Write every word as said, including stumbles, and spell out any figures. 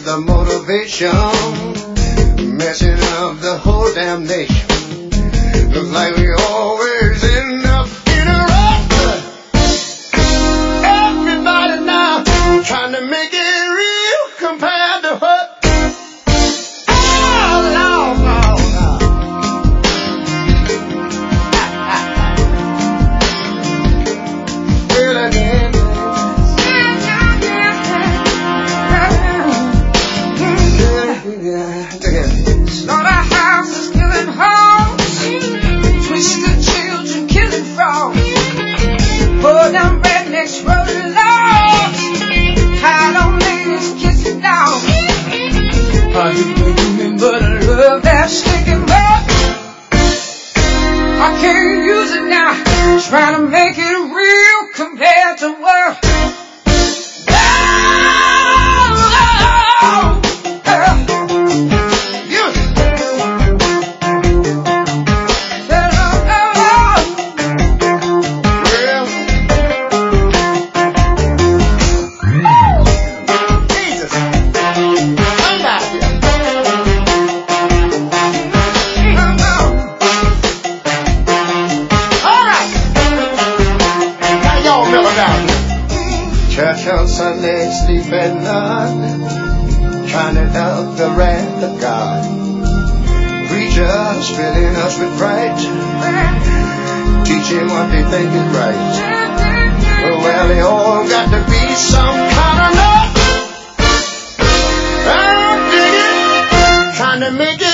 the motivation, messing up the whole damn nation. Looks like we always end up in a rut. Everybody now trying to make it real compared to what? Oh, Lord, Lord, Lord. Well, again. Slaughterhouses killing homes, twisted children killing frogs, poor dumb rednecks rolling logs, hide on ladies kissing dogs. Are you human but a love that's sticking back? I can't use it now, trying to make it real compared to what? Church on Sunday, sleep at night, trying to doubt the wrath of God. Preachers filling us with pride, teaching what they think is right. Well, they all got to be some kind of nut. I'm digging, trying to make it